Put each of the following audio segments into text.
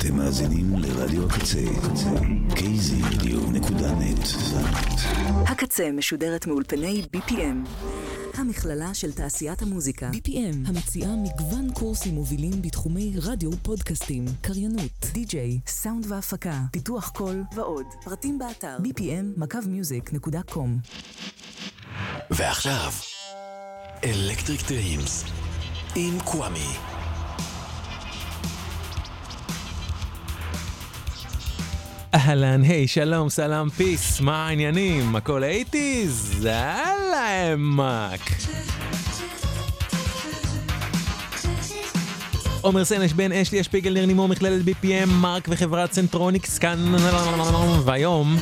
אתם מאזינים לרדיו הקצה, kzradio.net. הקצה משודרת מאולפני BPM, המכללה של תעשיית המוזיקה. BPM, המציעה מגוון קורסים מובילים בתחומי רדיו, פודקאסטים, קריינות, די-ג'יי, סאונד והפקה, פיתוח קול ועוד. פרטים באתר bpm.music.com. ועכשיו, אלקטריק דרימס עם קוואמי. אהלן, היי, שלום, סלם, פיס, מה העניינים? הכל 80s? הלאה, מק. עומר סנש, בן אשלי, שפיגל, ניר נימור, מכללת BPM, מרק וחברת סנטרוניקס, כאן, והיום,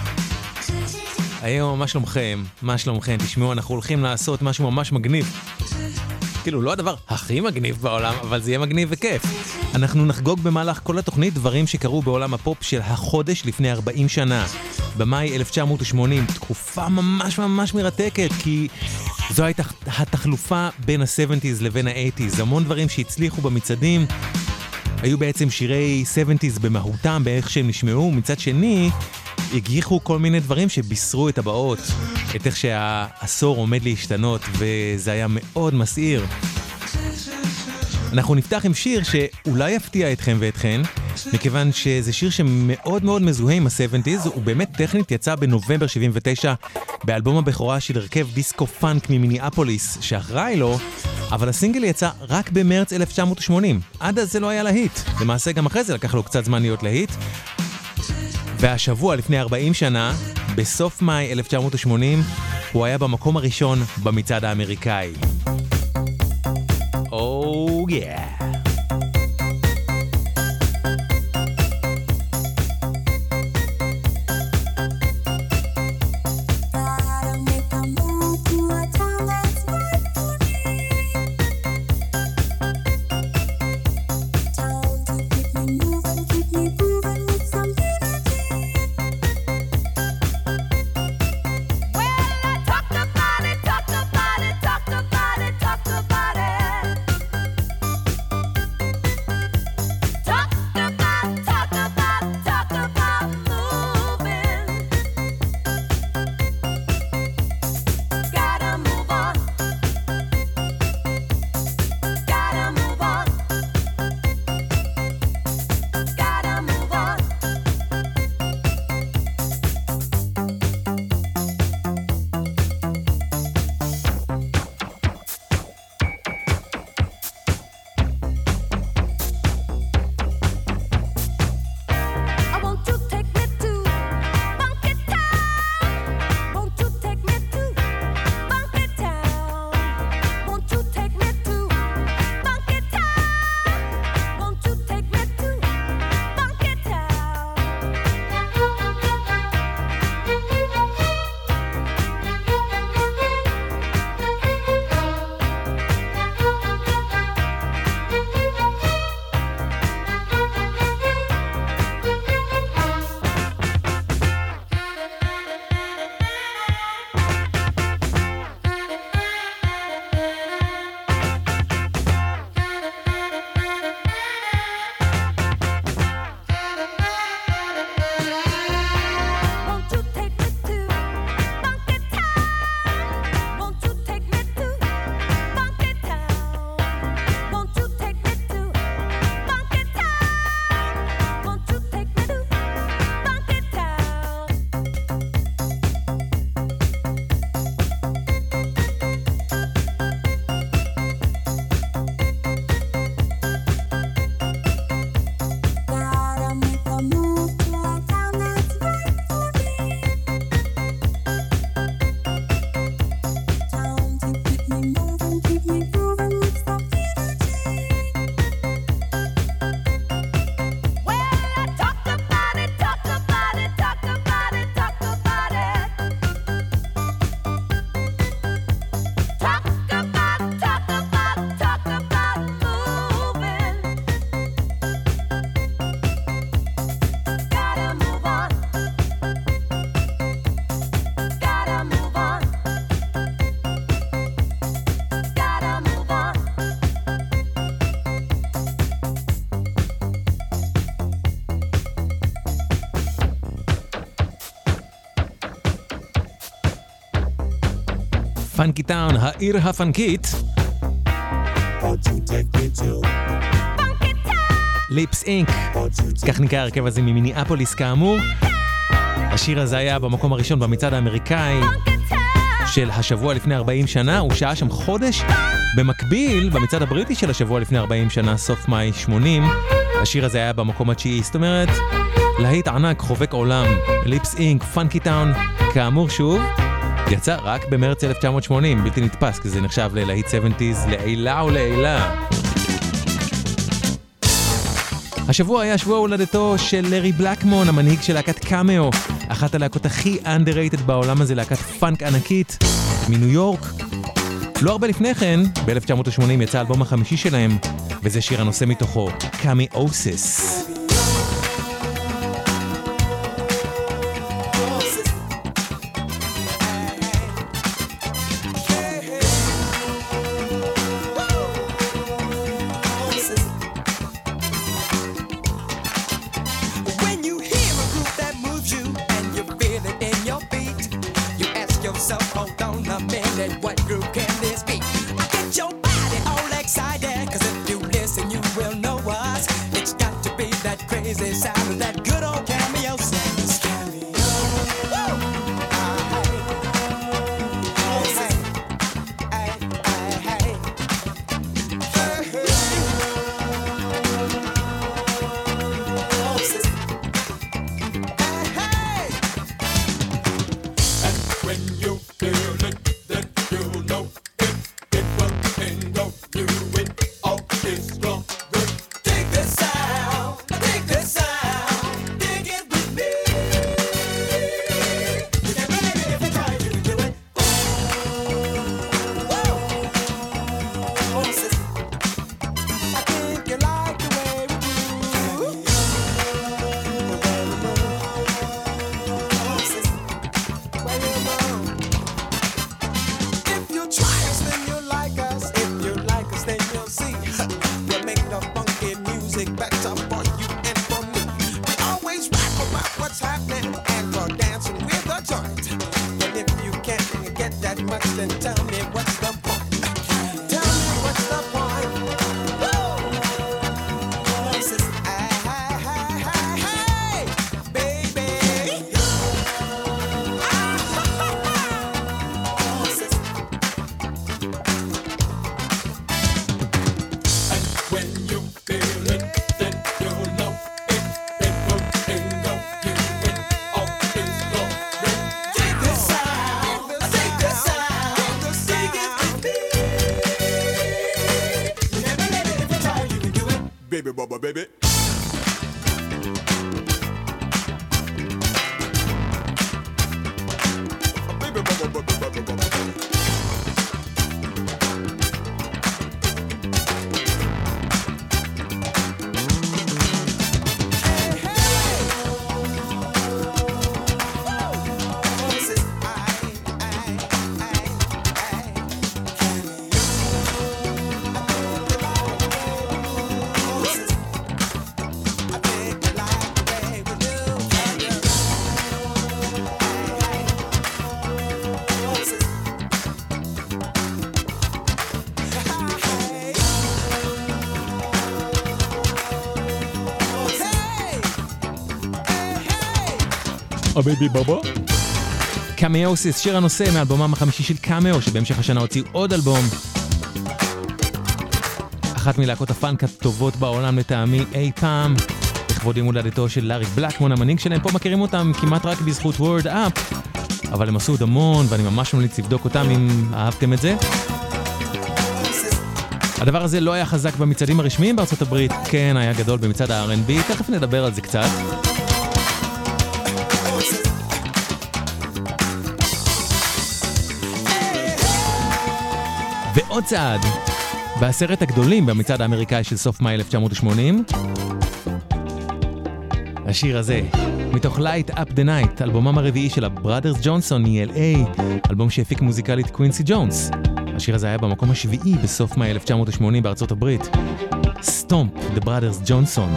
מה שלומכם? מה שלומכם? תשמעו, אנחנו הולכים לעשות משהו ממש מגניב. כאילו, לא הדבר הכי מגניב בעולם, אבל זה יהיה מגניב וכיף. אנחנו נחגוג במהלך כל התוכנית דברים שקרו בעולם הפופ של החודש לפני 40 שנה. במאי 1980, תקופה ממש ממש מרתקת, כי זו הייתה התחלופה בין ה-70s לבין ה-80s. המון דברים שהצליחו במצעדים היו בעצם שירי 70s במהותם, באיך שהם נשמעו. מצד שני, הגיחו כל מיני דברים שבישרו את הבאות, את איך שהעשור עומד להשתנות, וזה היה מאוד מסעיר. אנחנו נפתח עם שיר שאולי יפתיע אתכם ואתכן, מכיוון שזה שיר שמאוד מאוד מזוהה עם ה-70s, הוא באמת טכנית יצא בנובמבר 79 באלבום הבכורה של הרכב דיסקו פאנק ממיניאפוליס שאחראי לו, אבל הסינגל יצא רק במרץ 1980. עד אז זה לא היה להיט. למעשה גם אחרי זה לקח לו קצת זמן להיות להיט. והשבוע לפני 40 שנה, בסוף מאי 1980, הוא היה במקום הראשון במצעד האמריקאי. Oh yeah. פאנקי טאון, העיר הפנקית. ליפס אינק, כך נקרא הרכב הזה ממיניאפוליס כאמור. השיר הזה היה במקום הראשון במצעד האמריקאי של השבוע לפני 40 שנה, הוא שעה שם חודש. במקביל, במצעד הבריטי של השבוע לפני 40 שנה, סוף מאי 80, השיר הזה היה במקום התשיעי. זאת אומרת, להיט ענק, חובק עולם. ליפס אינק, פאנקי טאון, כאמור שוב, יצא רק במרץ 1980, בלתי נתפס, כי זה נחשב ללהיט 70s לעילה ולעילה. השבוע היה שבוע הולדתו של לארי בלקמון, המנהיג של להקת קאמאו, אחת הלהקות הכי underrated בעולם הזה, להקת פאנק ענקית מניו יורק. לא הרבה לפני כן, ב-1980 יצא האלבום החמישי שלהם, וזה שיר הנושא מתוכו, קאמיאוסיס. Baby Bubba, baby. Baby Bubba, Bubba, Bubba, Bubba. הבייבי בבא. קאמיאוסיס, שיר הנושא מאלבומם החמישי של קאמאו, שבהמשך השנה הוציאו עוד אלבום. אחת מלהקות הפאנק הטובות בעולם לטעמי אי פעם, לכבוד יום הולדתו של לארי בלקמון, המנהיג שלהם. פה מכירים אותם כמעט רק בזכות Word Up, אבל הם עשו עוד המון, ואני ממש ממליץ לבדוק אותם אם אהבתם את זה. הדבר הזה לא היה חזק במצעדים הרשמיים בארצות הברית, כן היה גדול במצעד ה-R&B, תכף נדבר על זה קצת. ועוד צעד, בעשרת הגדולים במצעד האמריקאי של סוף מאי 1980, השיר הזה, מתוך Light Up the Night, אלבומם הרביעי של הבראדרס ג'ונסון מ-LA, אלבום שהפיק מוזיקלית קווינסי ג'ונס. השיר הזה היה במקום השביעי בסוף מאי 1980 בארצות הברית. Stomp the Brothers Johnson.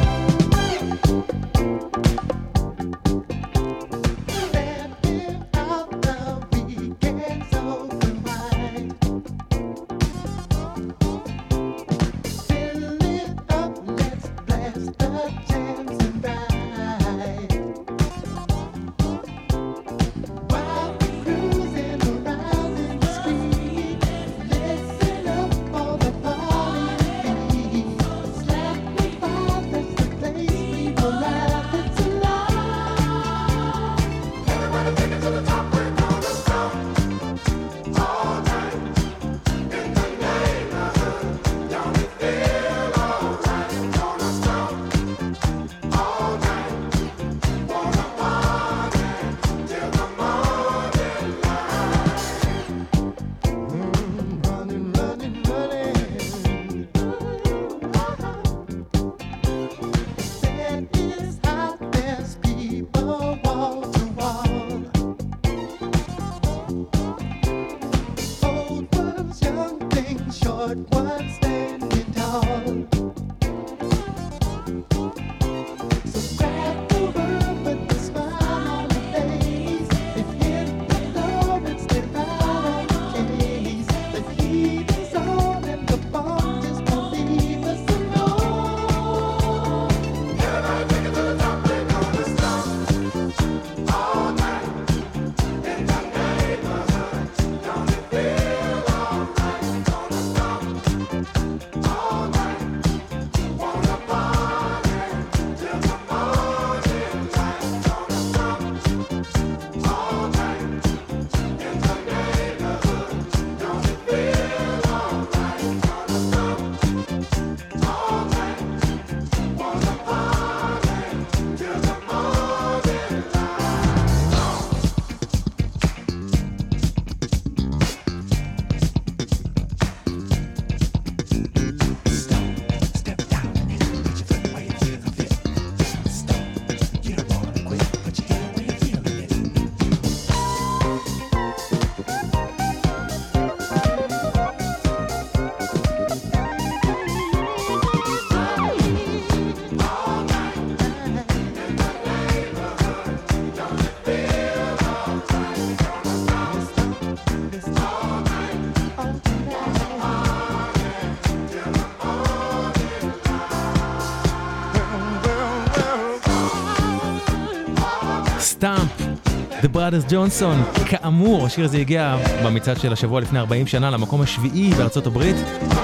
סטאמפ, The Brothers Johnson. כאמור, השיר הזה הגיע במצעד של השבוע לפני 40 שנה למקום השביעי בארצות הברית.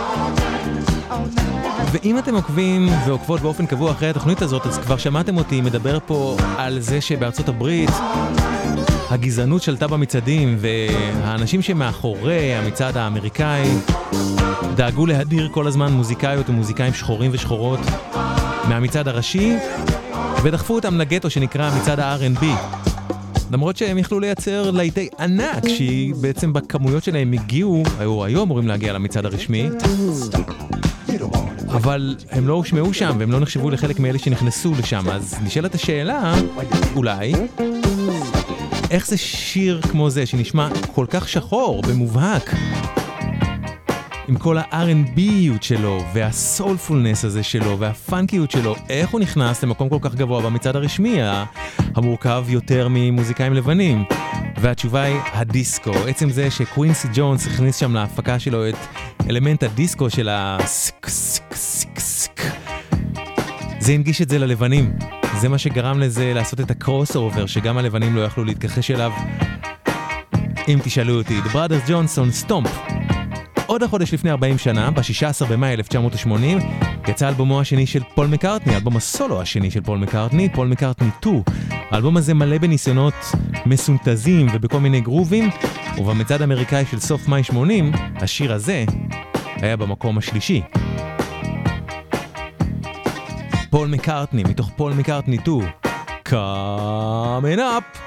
ואם אתם עוקבים ועוקבות באופן קבוע אחרי התוכנית הזאת, אז כבר שמעתם אותי מדבר פה על זה שבארצות הברית הגזענות שלטה במצעדים, והאנשים שמאחורי המצעד האמריקאי דאגו להדיר כל הזמן מוזיקאיות ומוזיקאים שחורים ושחורות מהמצעד הראשי, ודחפו אותם לגטו שנקרא מצעד ה-R&B. למרות שהם יכלו לייצר להיטי ענק, שהיא בעצם בכמויות שלהם היו אמורים להגיע למצעד הרשמי, אבל הם לא הושמעו שם, והם לא נחשבו לחלק מאלה שנכנסו לשם. אז נשאלת השאלה, אולי, איך זה שיר כמו זה, שנשמע כל כך שחור, במובהק, עם כל ה-R&B-יות שלו, והסולפולנס הזה שלו, והפאנקיות שלו, איך הוא נכנס למקום כל כך גבוה במצעד הרשמי, המורכב יותר ממוזיקאים לבנים? והתשובה היא הדיסקו. עצם זה שקווינסי ג'ונס הכניס שם להפקה שלו את אלמנט הדיסקו של הסק סק סק סק, זה הנגיש את זה ללבנים. זה מה שגרם לזה לעשות את הקרוס אובר, שגם הלבנים לא יכלו להתכחש אליו. אם תשאלו אותי, The Brothers Johnson, סטומפ. עוד החודש לפני 40 שנה, ב-16 במאי 1980, יצא אלבומו השני של פול מקארטני, אלבום הסולו השני של פול מקארטני, פול מקארטני 2. האלבום הזה מלא בניסיונות מסונטזים ובכל מיני גרובים, ובמצעד האמריקאי של סוף מאי 80, השיר הזה היה במקום השלישי. פול מקארטני, מתוך פול מקארטני 2, Coming Up!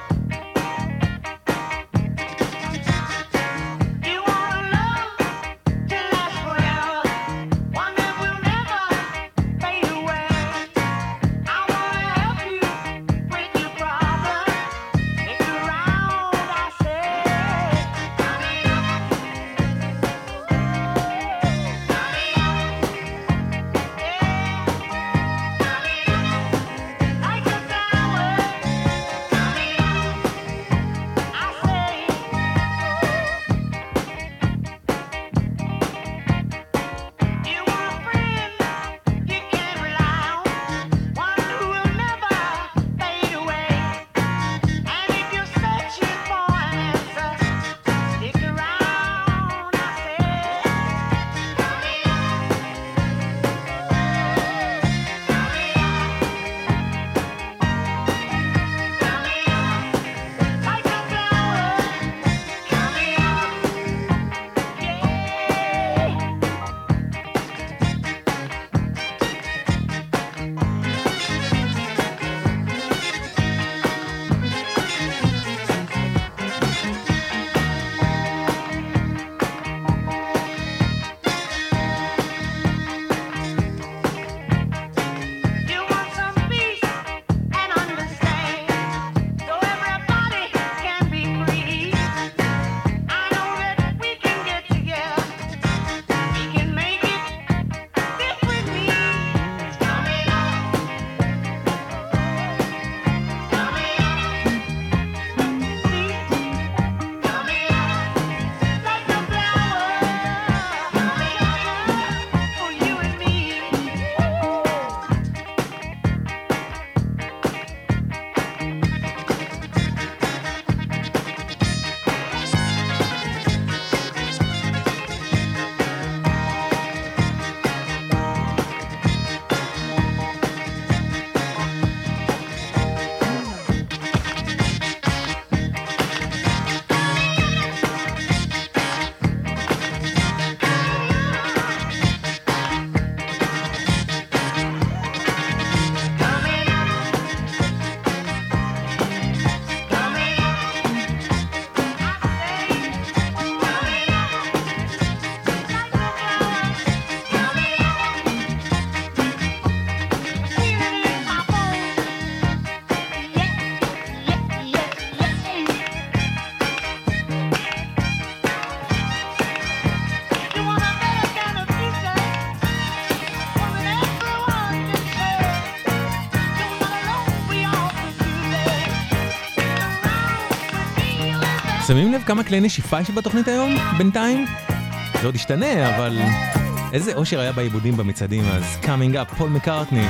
שמים לב כמה כלי נשיפה יש בתוכנית היום, בינתיים? זה עוד ישתנה, אבל איזה אושר היה בעיבודים במצעדים אז. Coming Up, פול מקארטני.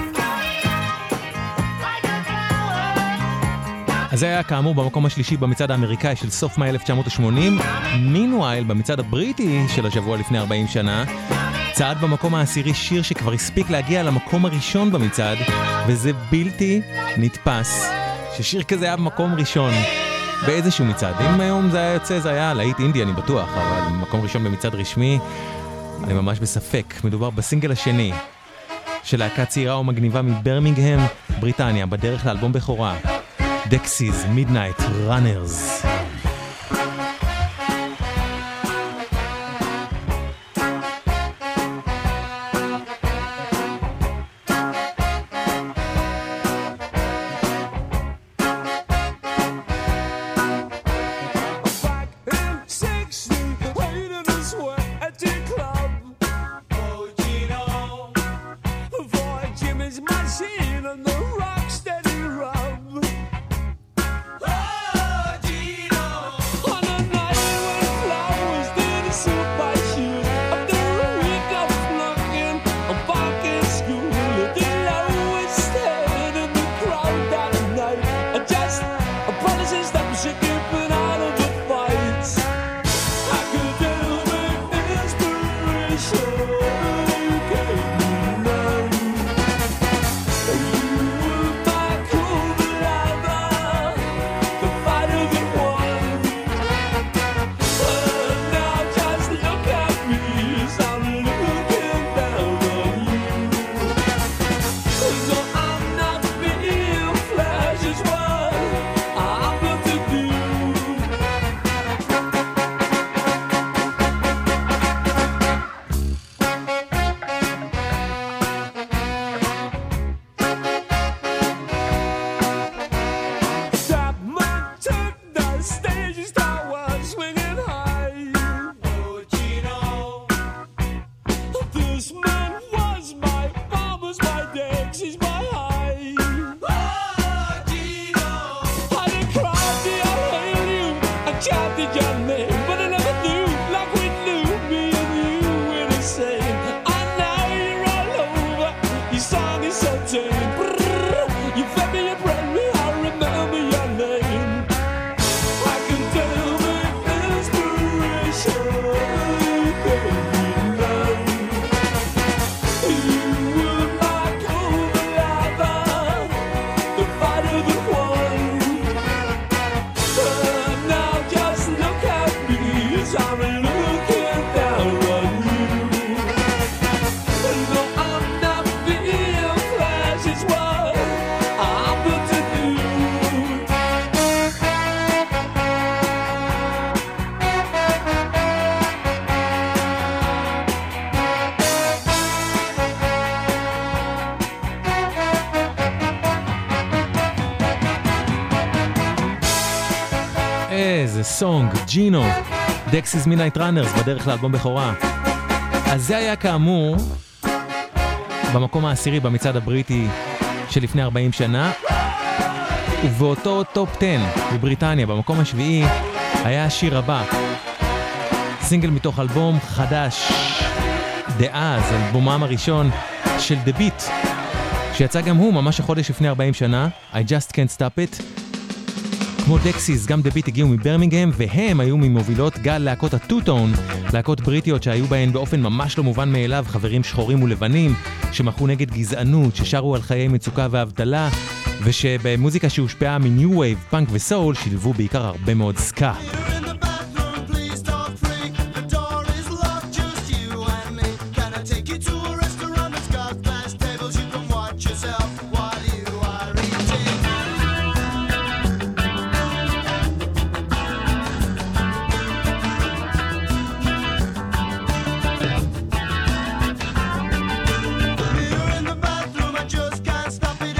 אז זה היה כאמור במקום השלישי במצעד האמריקאי של סוף מאי 1980. Meanwhile, במצעד הבריטי של השבוע לפני 40 שנה, צעד במקום העשירי שיר שכבר הספיק להגיע למקום הראשון במצעד, וזה בלתי נתפס ששיר כזה היה במקום ראשון באיזשהו מצעד. אם היום זה היה יוצא, זה היה להיט אינדי, אני בטוח, אבל מקום ראשון במצעד רשמי, אני ממש בספק. מדובר בסינגל השני של להקה צעירה ומגניבה מברמינגהם, בריטניה, בדרך לאלבום בכורה, Dexys Midnight Runners. איזה סונג, ג'ינו, Dexys Midnight Runners, בדרך לאלבום בכורה. אז זה היה כאמור במקום העשירי במצעד הבריטי שלפני 40 שנה, ובאותו טופ 10 בבריטניה, במקום השביעי, היה השיר הבא, סינגל מתוך אלבום חדש, דאז, אלבומם הראשון של The Beat, שיצא גם הוא ממש החודש לפני 40 שנה, I Just Can't Stop It. כמו Dexys, גם The Beat הגיעו מברמינגהם, והם היו ממובילות גל להקות הטו-טון, להקות בריטיות שהיו בהן באופן ממש לא מובן מאליו חברים שחורים ולבנים, שמחו נגד גזענות, ששרו על חיי מצוקה ואבטלה, ושבמוזיקה שהושפעה מניו וייב, פאנק וסול, שילבו בעיקר הרבה מאוד סקה.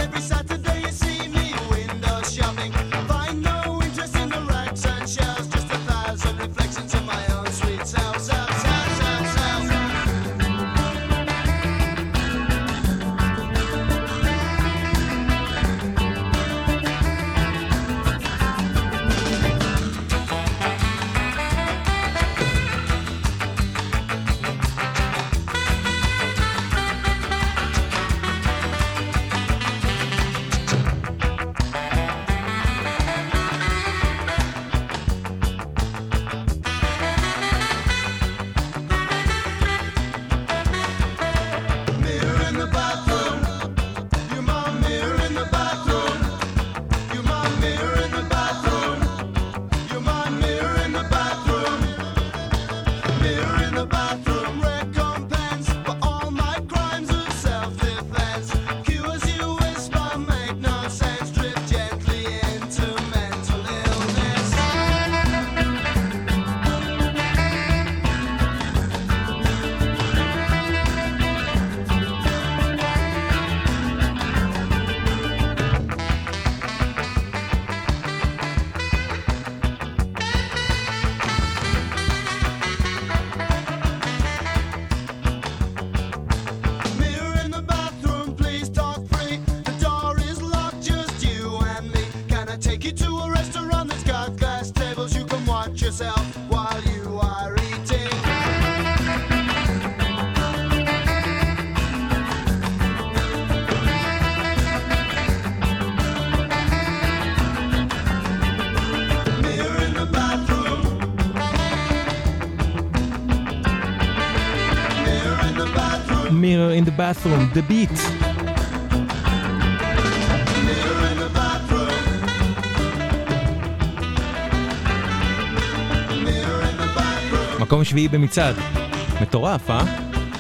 Just take you to a restaurant that's got glass tables. You can watch yourself while you are eating. Mirror in the bathroom. Mirror in the bathroom. Mirror in the bathroom, the beat. Mirror in the bathroom. Mirror in the bathroom. מקום שביעי במצעד. מטורף, אה?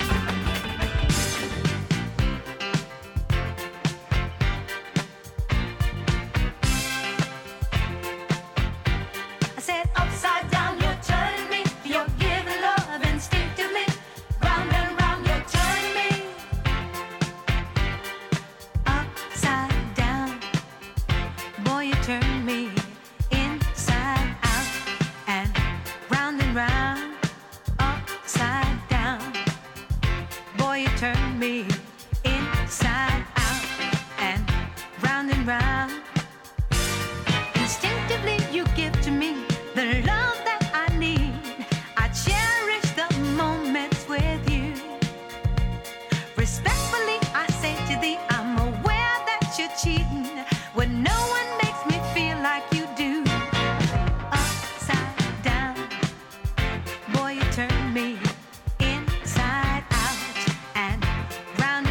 I said upside down, you're turning me. You're giving love instinctively. Round and round, you're turning me. Upside down, boy, you turn me inside out and round. Upside down, boy, you turn me inside out and round. Instinctively you give to me the love that I need. I cherish the moments with you. Respectfully I say to thee, I'm aware that you're cheating when no one makes me feel like you do. Upside down, boy, you turn me inside out and round.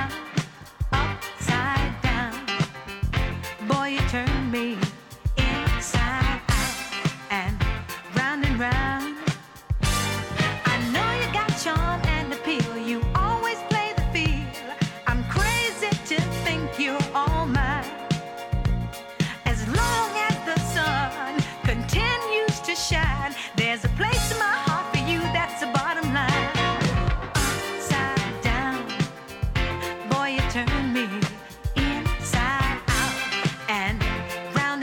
Upside down, boy, you turn me inside out and round. I know you got charm and appeal. You always play the field. I'm crazy to think you're all mine. As long as the sun continues to shine, there's a place in my heart for you. That's the bottom line. Upside down, boy, you turn me inside out and round.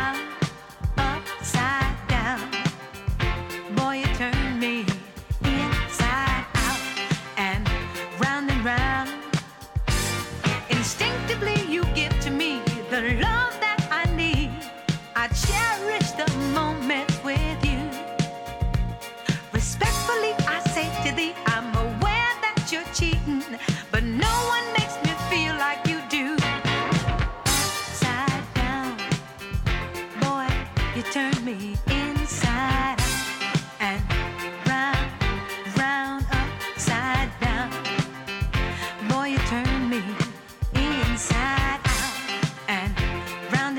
Upside down, boy, you turn me inside out and round. Instinctively you give to me the love that I need. I cherish the moments with you. Respectfully I say to thee, I'm aware that you're cheating, but no one makes me feel like you do. Upside down, boy, you turn me inside out and round. Upside down, boy, you turn me inside out and round.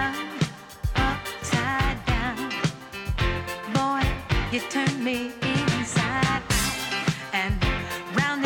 Upside down, boy, you turn me inside out and round.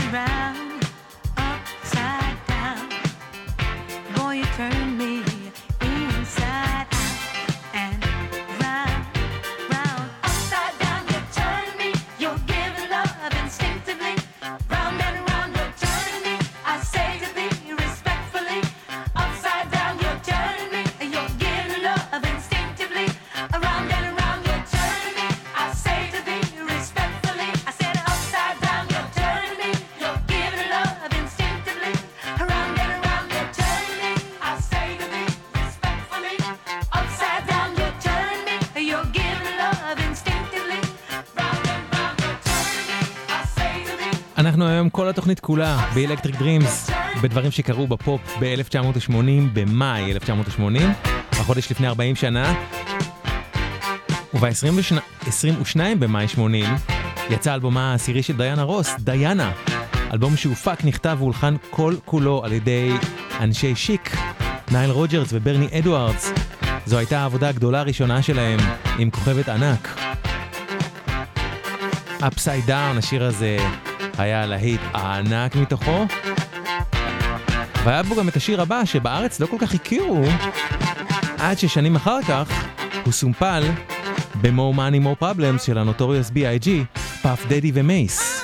Upside down, boy, you turn me inside out and round. Upside down, you turn me. You're giving love instinctively. Round and round, you're turning me. I say to thee respectfully. Upside down, you're turning me. You're giving love instinctively. Around and around, you're turning me. I say to thee respectfully. I said upside down, you're turning me. You're giving love instinctively. Around and around, you're turning me. I say to thee respectfully. Upside down, you're turning me. You're giving love instinctively. Round and round, you're turning me. I say to thee. אנחנו היום כל התוכנית כולה באלקטריק דרימס, בדברים שקרו בפופ ב-1980, במאי 1980, החודש לפני 40 שנה, וב-22 במאי 80 יצא אלבומה העשירי של דיאנה רוס, דיאנה, אלבום שהופק, נכתב והולחן כל כולו על ידי אנשי שיק, נייל רוג'רס וברני אדוארדס. זו הייתה העבודה הגדולה הראשונה שלהם עם כוכבת ענק. Upside Down, השיר הזה היה להיט הענק מתוכו, והיה בו גם את השיר הבא שבארץ לא כל כך הכירו, עד ששנים אחר כך הוא סומפל ב-More Money More Problems של הנוטוריוס B.I.G, פאף דדי ומייס.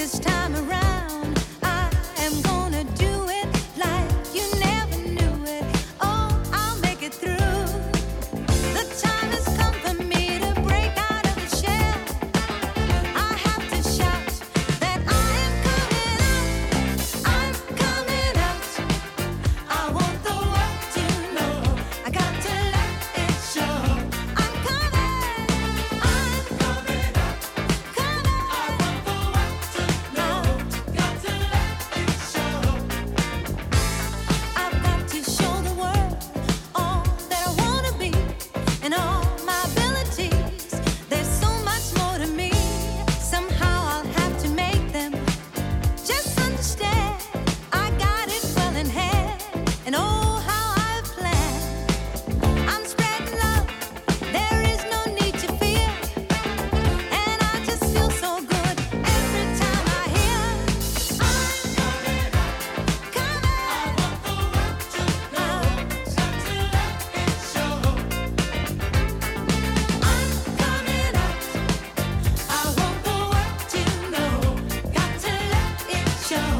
this time around, I am gonna do it like you never knew it. Oh, I'll make it through. The time has come for me to break out of the shell. I have to shout that I am coming out. I'm coming out. I want the world to know. I got to let it show. I'm coming. I'm coming out. Coming. I want the world to know. Got to let it show. I've got to show the world all that I want to be and all my abilities. There's so much more to me. Somehow I'll have to make them just understand. I got it well in hand, and oh, how I've planned. I'm spreading love. There is no need to fear, and I just feel so good every time I hear. I'm coming out. Coming. I want the world to know. Got to let it show. I'm coming out. I want the world to know. Got to let it show.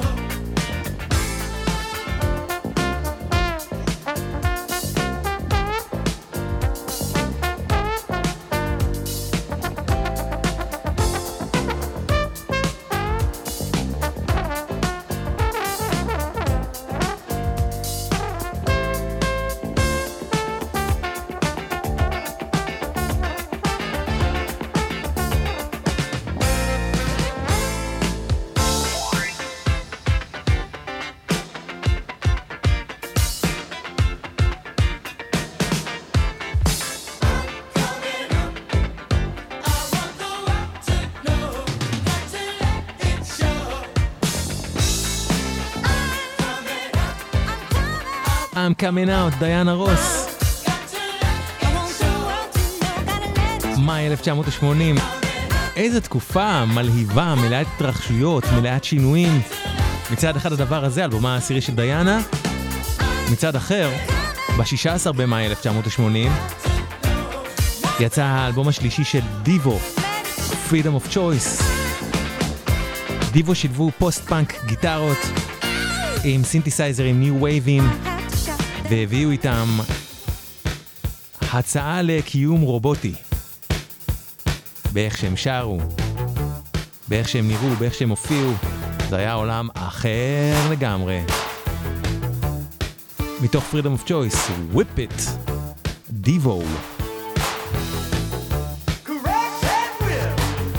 I'm coming out, דיאנה רוס. מאי 1980. איזו תקופה מלהיבה, מלאת התרחשויות, מלאת שינויים. מצד אחד הדבר הזה, אלבומה העשירי של דיאנה. מצד אחר, ב-16 במאי 1980, יצא האלבום השלישי של דיבו, Freedom of Choice. דיבו שילבו פוסט-פאנק גיטרות עם סינתסייזרים ניו וייבים, והביאו איתם הצעה לקיום רובוטי. באיך שהם שרו, באיך שהם נראו, באיך שהם הופיעו. זה היה עולם אחר לגמרי. מתוך Freedom of Choice, Whip It, דיבו. Correct and whip.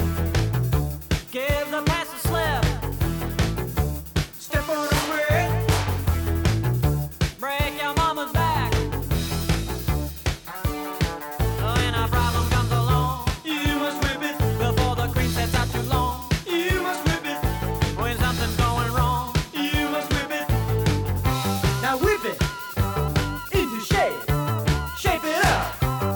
Give the pass a slip. Step on the brick. Break your mama's back. When a problem comes along, you must whip it before the cream sets out too long. You must whip it when something's going wrong. You must whip it. Now whip it into shape. Shape it up.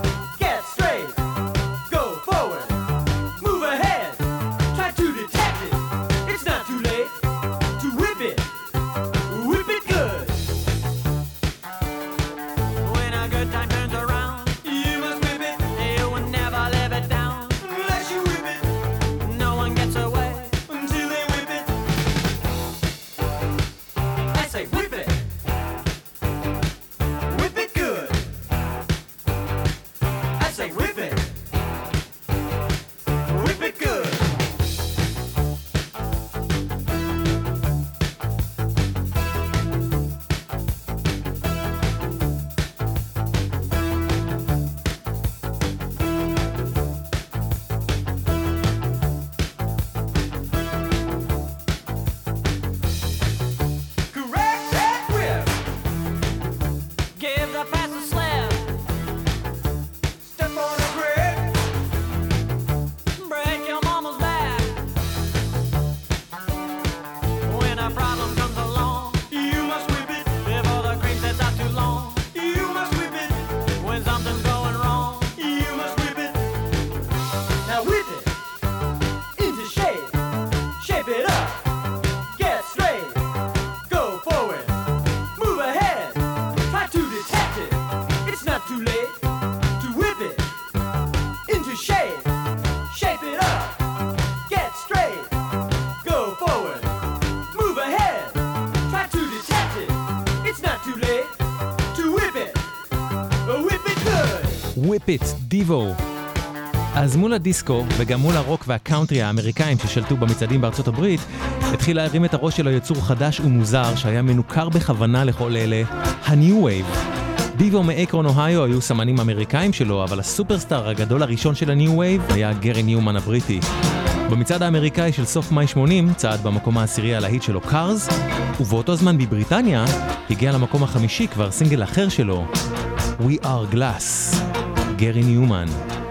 Whip It, דיבו. אז מול הדיסקו וגם מול הרוק והקאונטרי האמריקאים ששלטו במצעדים בארצות הברית, התחיל להרים את הראש של היצור חדש ומוזר שהיה מנוכר בכוונה לכל אלה, ה-New Wave. דיבו מאקרון אוהיו היו סמנים אמריקאים שלו, אבל הסופרסטאר הגדול הראשון של ה-New Wave היה גרי ניומן הבריטי. במצעד האמריקאי של סוף מאי 80 צעד במקום העשירי על ההיט שלו Cars, ובאותו זמן בבריטניה הגיע למקום החמישי כבר סינגל אחר שלו, We Are Glass, גרי ניומן.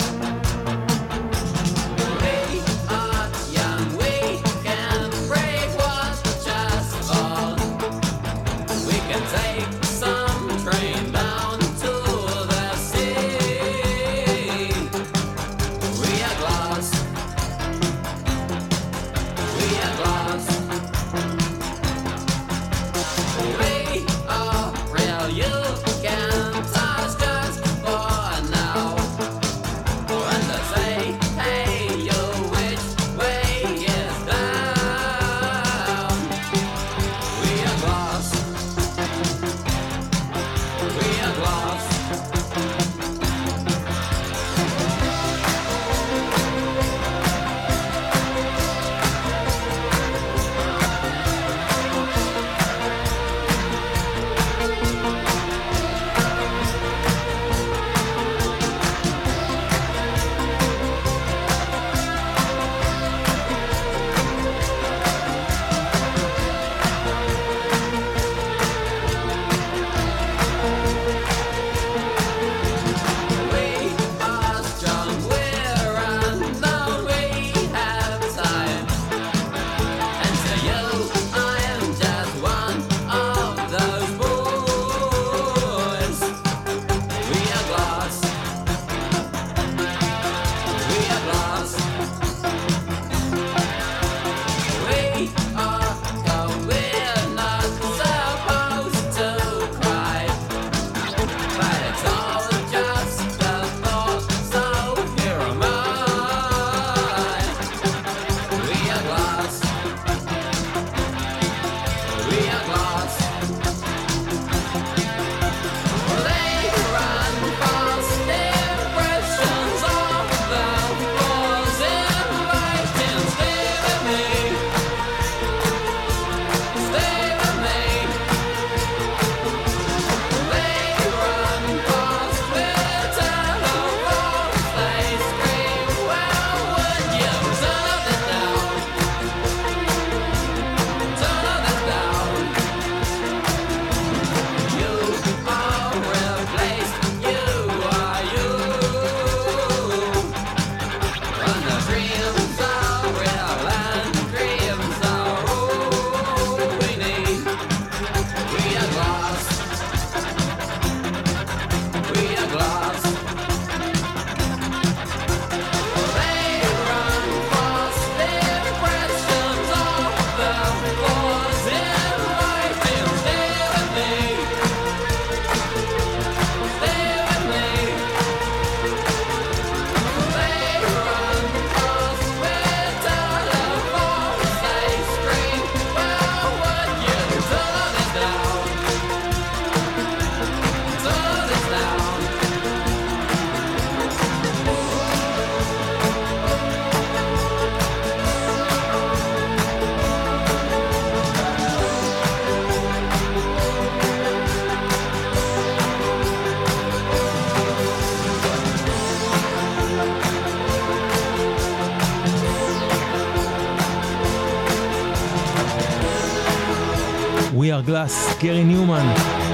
We Are Glass, גרי ניומן,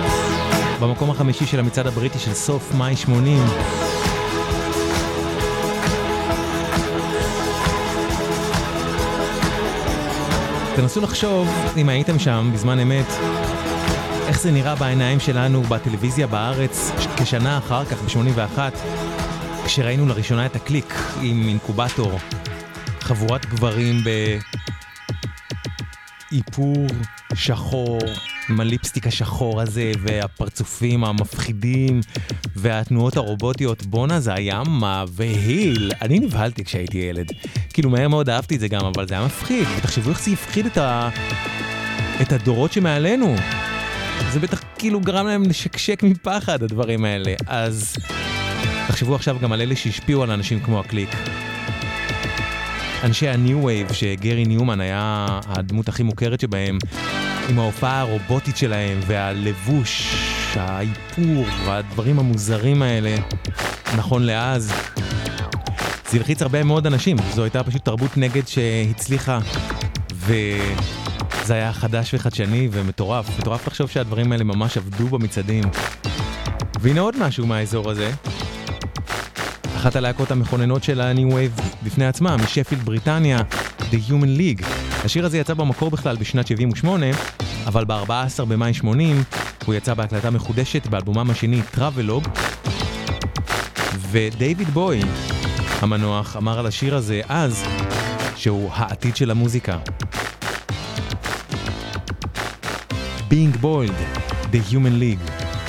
במקום החמישי של המצעד הבריטי של סוף מאי 80. תנסו לחשוב, אם הייתם שם בזמן אמת, איך זה נראה בעיניים שלנו בטלוויזיה בארץ כשנה אחר כך, ב-81, כשראינו לראשונה את הקליק עם אינקובטור, חבורת גברים באיפור שחור, עם הליפסטיק השחור הזה, והפרצופים המפחידים, והתנועות הרובוטיות. בונה, זה היה מבהיל. אני נבהלתי כשהייתי ילד. כאילו מהר מאוד אהבתי את זה גם, אבל זה היה מפחיד. ותחשבו איך זה יפחיד את הדורות שמעלינו. זה בטח כאילו גרם להם לשקשק מפחד, הדברים האלה. אז תחשבו עכשיו גם על אלה שהשפיעו על אנשים כמו הקליק. אנשי הניו וייב, שגרי ניומן היה הדמות הכי מוכרת שבהם, עם ההופעה הרובוטית שלהם והלבוש, האיפור והדברים המוזרים האלה, נכון לאז. זה הלחיץ הרבה מאוד אנשים, זו הייתה פשוט תרבות נגד שהצליחה, וזה היה חדש וחדשני ומטורף. מטורף לחשוב שהדברים האלה ממש עבדו במצעדים. והנה עוד משהו מהאזור הזה. אחת הלהקות המכוננות של הניו וייב בפני עצמה, משפילד בריטניה, The Human League. השיר הזה יצא במקור בכלל בשנת 78, אבל ב-14 במאי 80 הוא יצא בהקלטה מחודשת באלבומם השני Travelogue, ודייוויד בוי המנוח אמר על השיר הזה אז שהוא העתיד של המוזיקה. Being Bold, The Human League.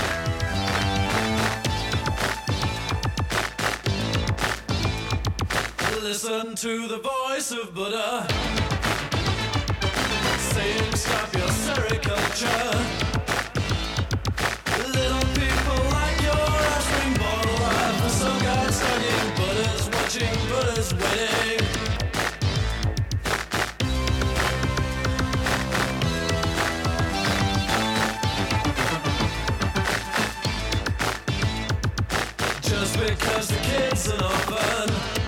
Listen to the voice of Buddha saying stop your sericulture. Little people like your offspring born alive for some guy studying Buddha's watching Buddha's wedding. Just because the kid's an orphan,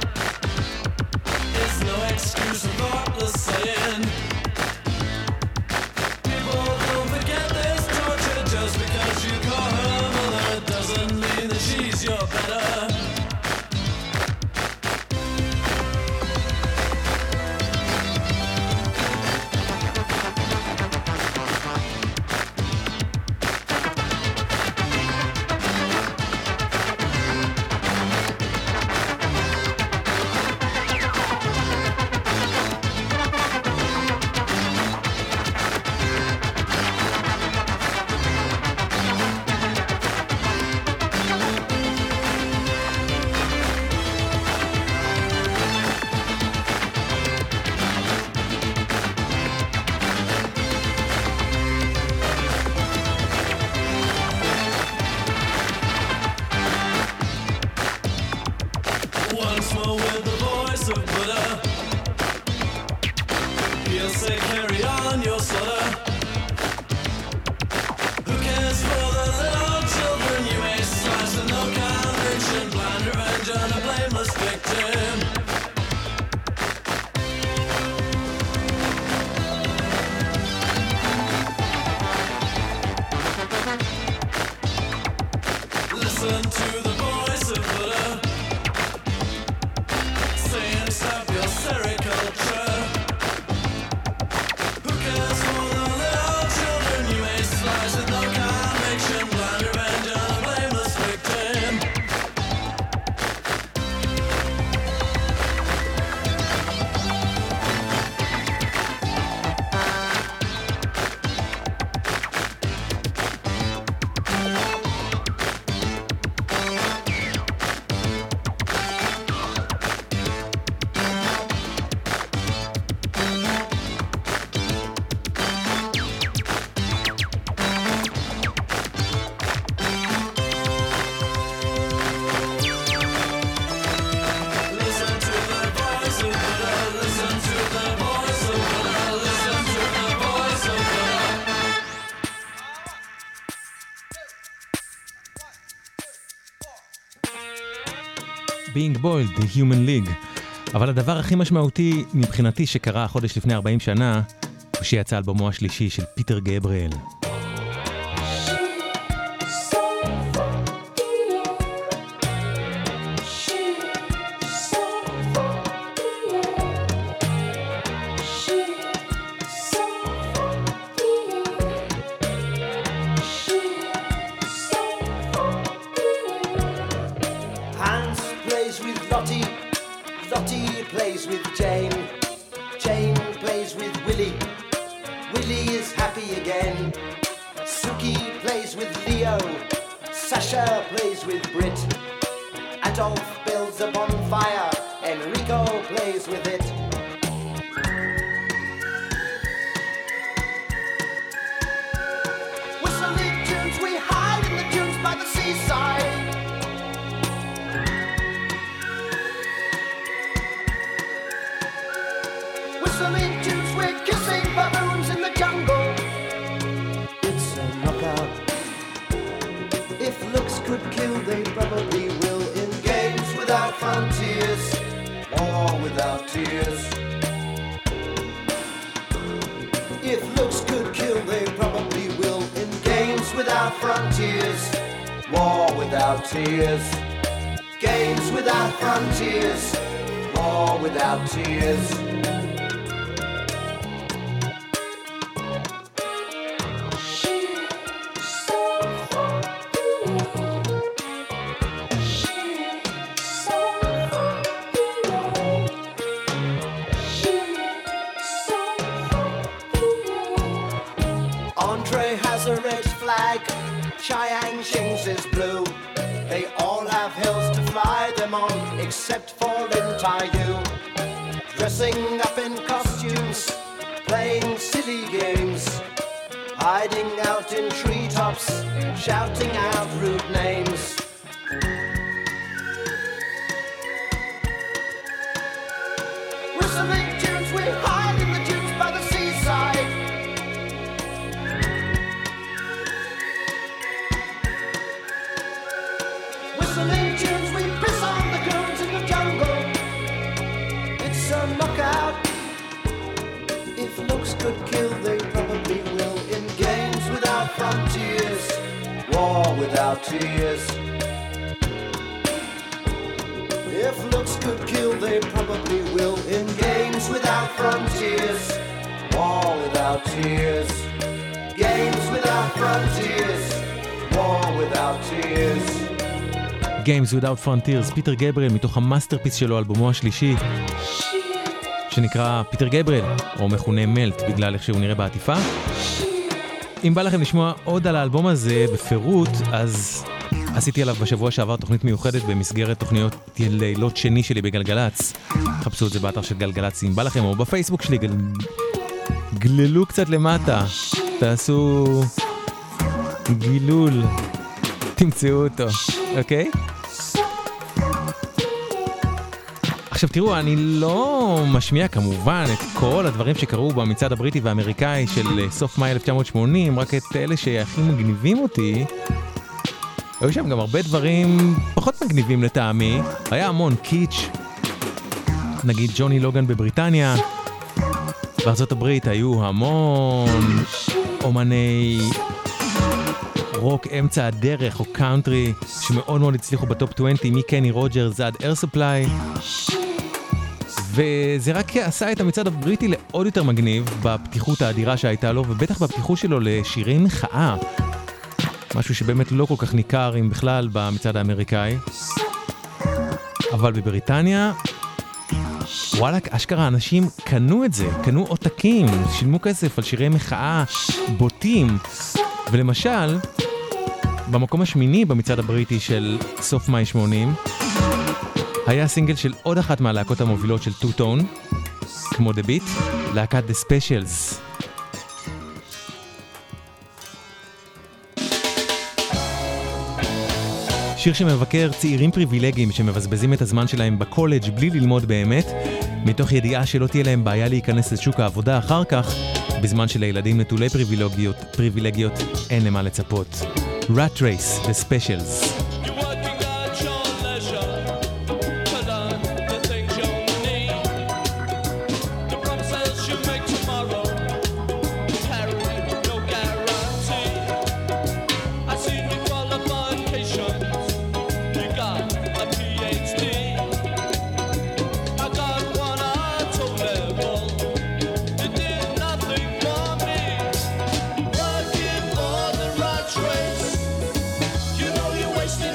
no excuse for thoughtless saying. People don't forget this torture. Just because you call her mother doesn't mean that she's your better. Being Bold, The Human League. אבל הדבר הכי משמעותי מבחינתי שקרה חודש לפני 40 שנה, הוא שיצא אלבומו השלישי של פיטר גבריאל. without tears. If looks could kill, they probably will. In games without frontiers, war without tears. Games without frontiers, war without tears. Andre has a red flag, Chiang Shing's is blue. They all have hills to fly them on, except for Lin Tai-yu. Dressing up in costumes, playing silly games, hiding out in treetops, shouting out rude names. Whistling tunes, we hide in the dunes by the seaside. Whistling tunes, we piss on the goons in the jungle. It's a knockout. If looks could kill, they probably will. In games without frontiers, war without tears. If looks could kill, they probably will. In games without frontiers, war without tears. Games without frontiers, war without tears. Games Without Frontiers, פיטר גבריאל, מתוך המאסטרפיס שלו, אלבומו השלישי, שנקרא פיטר גבריאל, או מכונה מלט, בגלל איך שהוא נראה בעטיפה. אם בא לכם לשמוע עוד על האלבום הזה בפירוט, אז עשיתי עליו בשבוע שעבר תוכנית מיוחדת במסגרת תוכניות לילות שני שלי בגלגלץ. חפשו את זה באתר של גלגלץ אם בא לכם, או בפייסבוק שלי, גללו קצת למטה, תעשו גילול, תמצאו אותו, אוקיי? עכשיו תראו, אני לא משמיע כמובן את כל הדברים שקרו במצעד הבריטי והאמריקאי של סוף מאי 1980, רק את אלה שהכי מגניבים אותי. היו שם גם הרבה דברים פחות מגניבים לטעמי, היה המון קיץ', נגיד ג'וני לוגן בבריטניה, בארצות הברית היו המון אומני רוק אמצע הדרך או קאונטרי שמאוד מאוד הצליחו בטופ 20, מקני רוג'רס עד אייר ספליי, וזה רק עשה את המצעד הבריטי לעוד יותר מגניב בפתיחות האדירה שהייתה לו, ובטח בפתיחות שלו לשירי מחאה, משהו שבאמת לא כל כך ניכר אם בכלל במצעד האמריקאי. אבל בבריטניה וואלה, אשכרה אנשים קנו את זה, קנו עותקים, שילמו כסף על שירי מחאה בוטים. ולמשל במקום השמיני במצעד הבריטי של סוף מאי 80 היה סינגל של עוד אחת מהלהקות המובילות של טו טון, כמו The Beat, להקת The Specials. שיר שמבקר צעירים פריבילגיים שמבזבזים את הזמן שלהם בקולג' בלי ללמוד באמת, מתוך ידיעה שלא תהיה להם בעיה להיכנס לשוק העבודה אחר כך, בזמן שלילדים נטולי פריבילגיות אין למה לצפות. Rat Race, The Specials. Wasting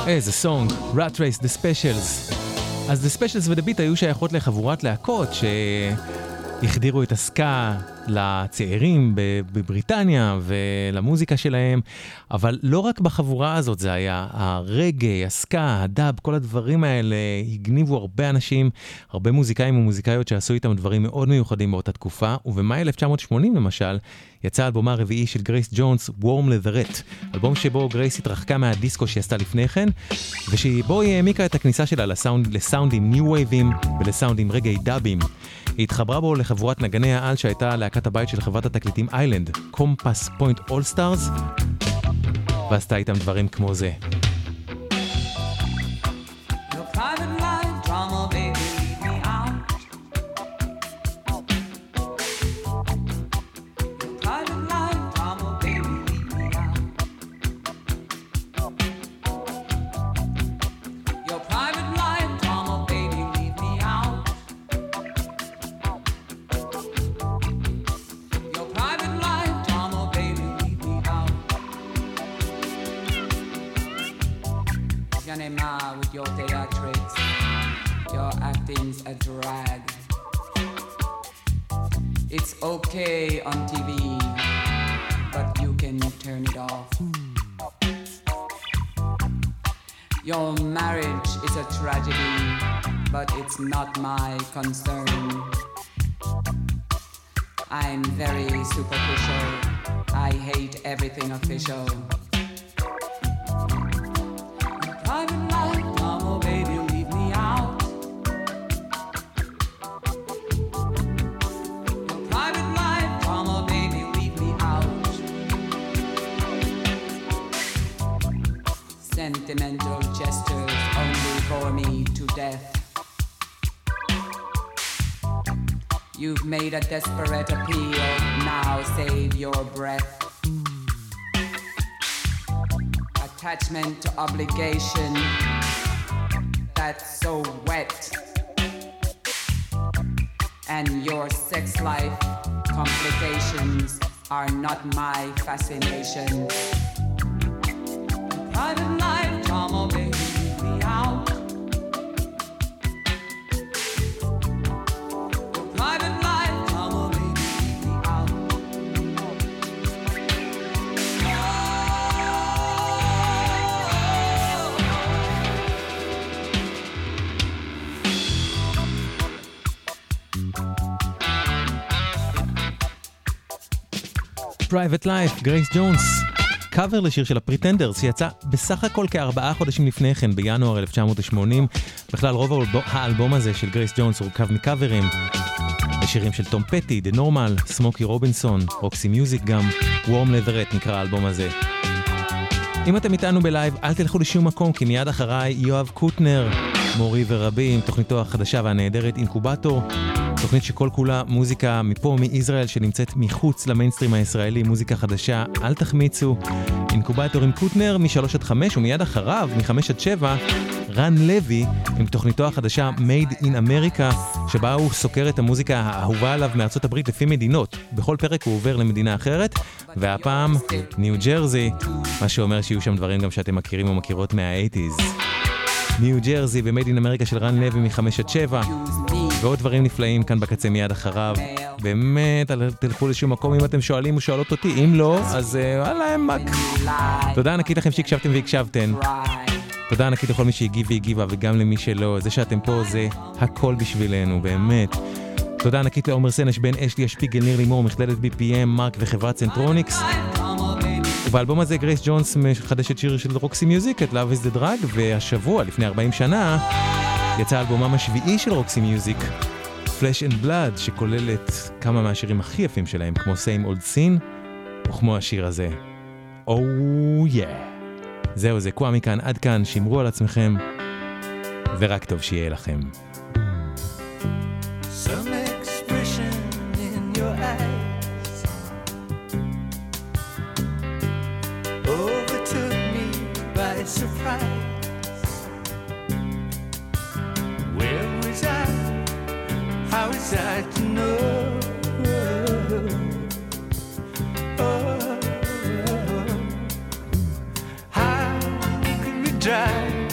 איזה סונג, Rat Race, The Specials. אז The Specials ו-The Beat היו שייכות לחבורת להקות שהחדירו את הסקה לצעירים בבריטניה ולמוזיקה שלהם, אבל לא רק בחבורה הזאת זה היה, הרגע, הסקה, הדאב, כל הדברים האלה הגניבו הרבה אנשים, הרבה מוזיקאים ומוזיקאיות שעשו איתם דברים מאוד מיוחדים באותה תקופה, ובמאי 1980 למשל, יצא אלבומה הרביעי של גרייס ג'ונס, Warm Leatherette, אלבום שבו גרייס התרחקה מהדיסקו שהיא עשתה לפני כן, ושבו היא העמיקה את הכניסה שלה לסאונדים ניו וייבים ולסאונדים רגעי דאבים. היא התחברה בו לחבורת נגני העל שהייתה להקת הבית של חברת התקליטים איילנד, קומפס פוינט אול סטארס, ועשתה איתם דברים כמו זה. With your theatrics, your acting's a drag. It's okay on TV, but you can turn it off. Your marriage is a tragedy, but it's not my concern. I'm very superficial. I hate everything official. Private life, mama, baby, leave me out. Your private life, mama, baby, leave me out. Sentimental gestures only bore me to death. You've made a desperate appeal, now save your breath. Attachment to obligation, that's so wet. And your sex life complications are not my fascination. Private life, drama, baby, leave me out. Private life, drama, baby, leave me out. Private Life, גרייס ג'ונס, קאבר לשיר של הפריטנדרס, שיצא בסך הכל כ4 חודשים לפני כן, בינואר 1980. בכלל רוב האלבום הזה של גרייס ג'ונס הורכב מקאברים, בשירים של תום פטי, דה נורמל, סמוקי רובינסון, רוקסי מיוזיק גם, Warm Leatherette נקרא האלבום הזה. אם אתם איתנו בלייב, אל תלכו לשום מקום, כי מיד אחריי יואב קוטנר, מורי ורבי, עם תוכניתו החדשה והנהדרת אינקובטור, תוכנית שכל כולה מוזיקה מפה, מישראל, שנמצאת מחוץ למיינסטרים הישראלי, מוזיקה חדשה, אל תחמיצו. אינקובטור עם קוטנר מ-3-5, ומיד אחריו, מ-5-7, רן לוי, עם תוכניתו החדשה Made in America, שבה הוא סוקר את המוזיקה האהובה עליו מארצות הברית לפי מדינות. בכל פרק הוא עובר למדינה אחרת, והפעם, ניו ג'רזי, מה שאומר שיהיו שם דברים גם שאתם מכירים או מכירות מה-80s. ניו ג'רזי ו-Made in America של רן לוי מ-5-7, ועוד דברים נפלאים כאן בקצה מיד אחריו. באמת, תלכו לשום מקום אם אתם שואלים ושואלות אותי, אם לא, אז וואלה, הם מק. תודה ענקית לכם שהקשבתם והקשבתן. תודה ענקית לכל מי שהגיב והגיבה, וגם למי שלא. זה שאתם פה זה הכל בשבילנו, באמת. תודה ענקית לעומר סנש, בן אשלי, השפיגל, ניר לימור, מכללת BPM, מרק וחברת צנטרוניקס. ובאלבום הזה גרייס ג'ונס מחדשת שיר של רוקסי מיוזיק, את Love is the Drug, והשבוע, לפני 40 שנה, יצא אלבומם השביעי של רוקסי מיוזיק, Flesh and Blood, שכוללת כמה מהשירים הכי יפים שלהם, כמו Same Old Sin, וכמו השיר הזה. Oh yeah. זהו, זה קוואמי כאן, עד כאן, שמרו על עצמכם, ורק טוב שיהיה לכם. Some expression in your eyes overtook me by surprise. Where was I? How was I to know? Oh, how could we drive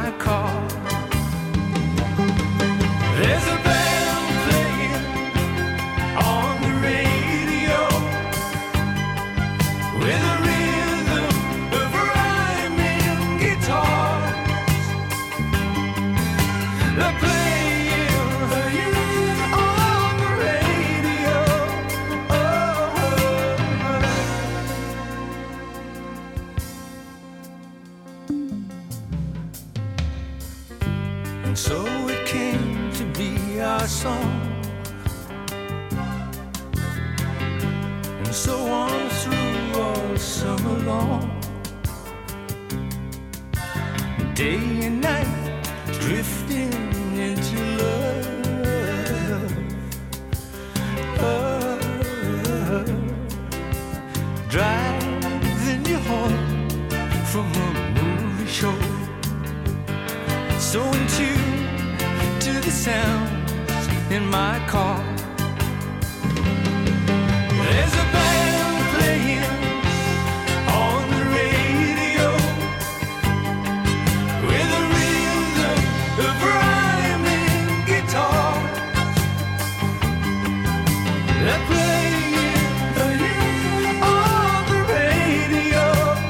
my car. There's a band playing on the radio with a rhythm of rhyming guitars. They're playing on the radio. And so it came to be our song, and so on through all summer long, day and night drifting into love. Driving you home from a movie show, so in tune to the sounds in my car. There's a band playing on the radio with a rhythm of rhyming guitars. They're playing on the radio.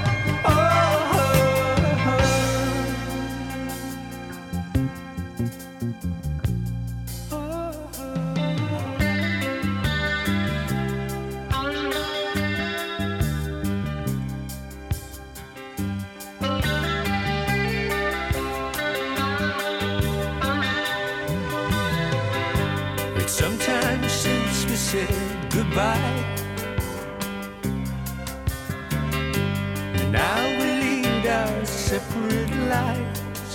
It's sometimes since we said goodbye, and now we lead our separate lives.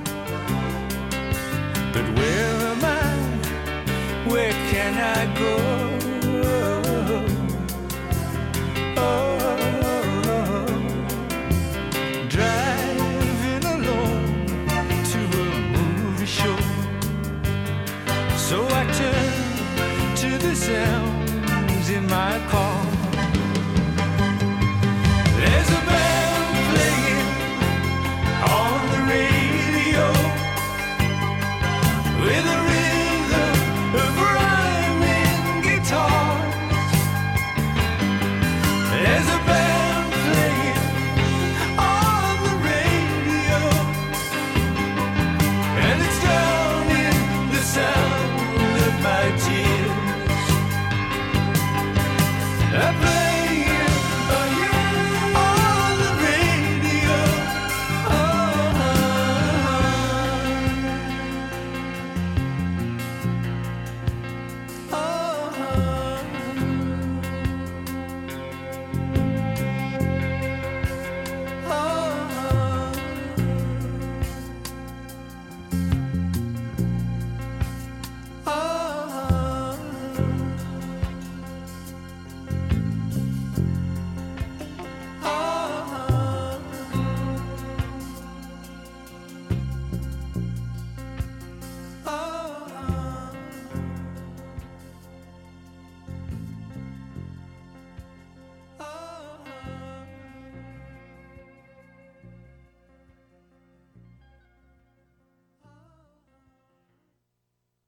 But where am I? Where can I go? Driving alone to a movie show, so I turn to the sounds in my car. There's a band playing on the radio with a rhythm of rhyming guitars. There's a